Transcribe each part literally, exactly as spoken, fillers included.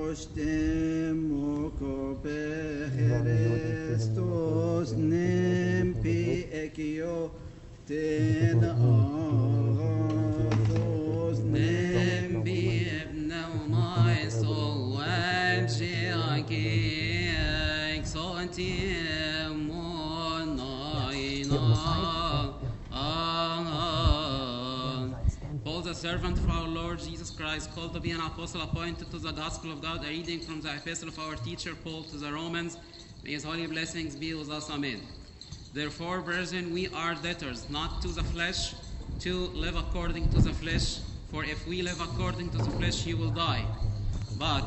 Christos nempi ekio ten agathos nempi my soul وجهك exaltium Paul, the servant of our Lord Jesus Christ, called to be an apostle appointed to the gospel of God, a reading from the epistle of our teacher Paul to the Romans. May his holy blessings be with us. Amen. Therefore, brethren, we are debtors, not to the flesh, to live according to the flesh. For if we live according to the flesh, you will die. But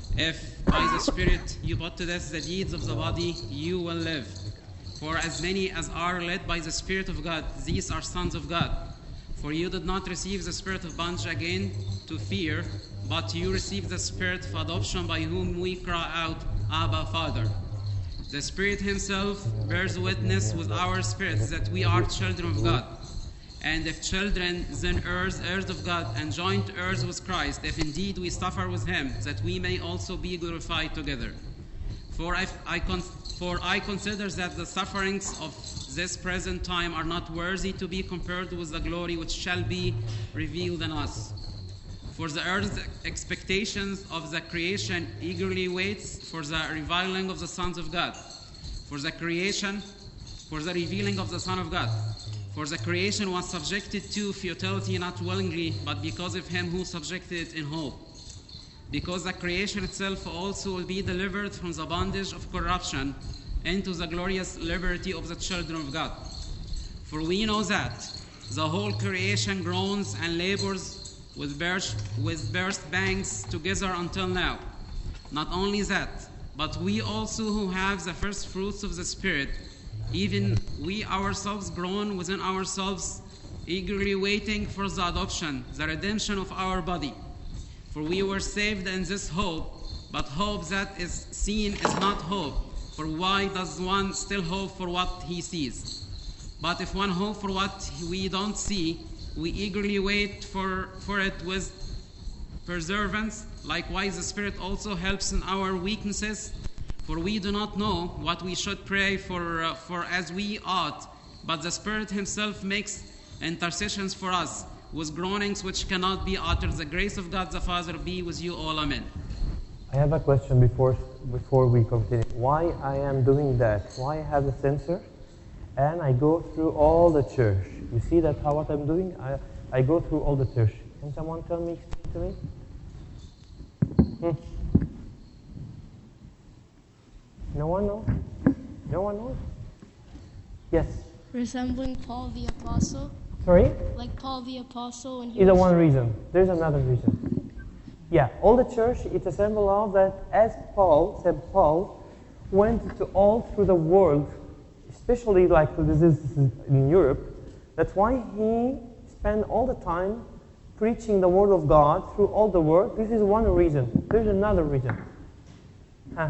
if by the Spirit you put to death the deeds of the body, you will live. For as many as are led by the Spirit of God, these are sons of God. For you did not receive the spirit of bondage again to fear, but you received the spirit of adoption by whom we cry out, Abba, Father. The Spirit himself bears witness with our spirits that we are children of God. And if children, then heirs, heirs of God, and joint heirs with Christ, if indeed we suffer with him, that we may also be glorified together. For I, I, con- for I consider that the sufferings of this present time are not worthy to be compared with the glory which shall be revealed in us. For the earth's expectations of the creation eagerly waits for the revealing of the sons of God. For the creation, for the revealing of the Son of God. For the creation was subjected to futility not willingly, but because of him who subjected it in hope. Because the creation itself also will be delivered from the bondage of corruption into the glorious liberty of the children of God. For we know that the whole creation groans and labors with burst, with burst pangs together until now. Not only that, but we also who have the first fruits of the Spirit, even we ourselves groan within ourselves, eagerly waiting for the adoption, the redemption of our body. For we were saved in this hope, but hope that is seen is not hope. For why does one still hope for what he sees? But if one hope for what we don't see, we eagerly wait for, for it with perseverance. Likewise, the Spirit also helps in our weaknesses. For we do not know what we should pray for, uh, for as we ought, but the Spirit himself makes intercessions for us with groanings which cannot be uttered. The grace of God the Father be with you all. Amen. I have a question before before we continue. Why I am doing that? Why I have the sensor and I go through all the church? You see that how what I'm doing? I I go through all the church. Can someone tell me to me? Hmm. No one knows? No one knows? Yes. Resembling Paul the Apostle. Sorry? Like Paul the Apostle. And he Is a was one reason. There's another reason. Yeah, all the church, it's a symbol of that as Paul, Saint Paul, went to all through the world, especially like this is in Europe. That's why he spent all the time preaching the word of God through all the world. This is one reason. There's another reason. Huh.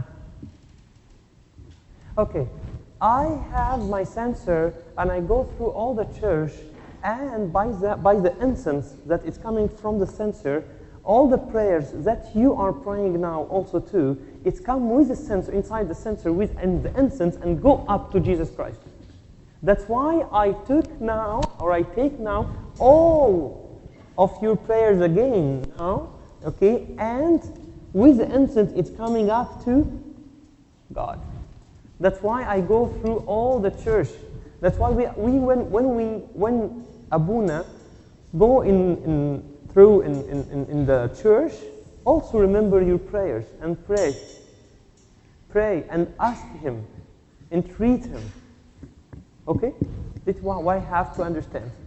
Okay, I have my sensor and I go through all the church, and by the, by the incense that is coming from the sensor, all the prayers that you are praying now also too, it's come with the sensor, inside the sensor, with and the incense, and go up to Jesus Christ. That's why I took now, or I take now, all of your prayers again now, okay, and with the incense, it's coming up to God. That's why I go through all the church. That's why we, we when, when we, when Abuna go in, in through in, in, in the church, also remember your prayers and pray. Pray and ask him, entreat him. Okay? That's why I have to understand.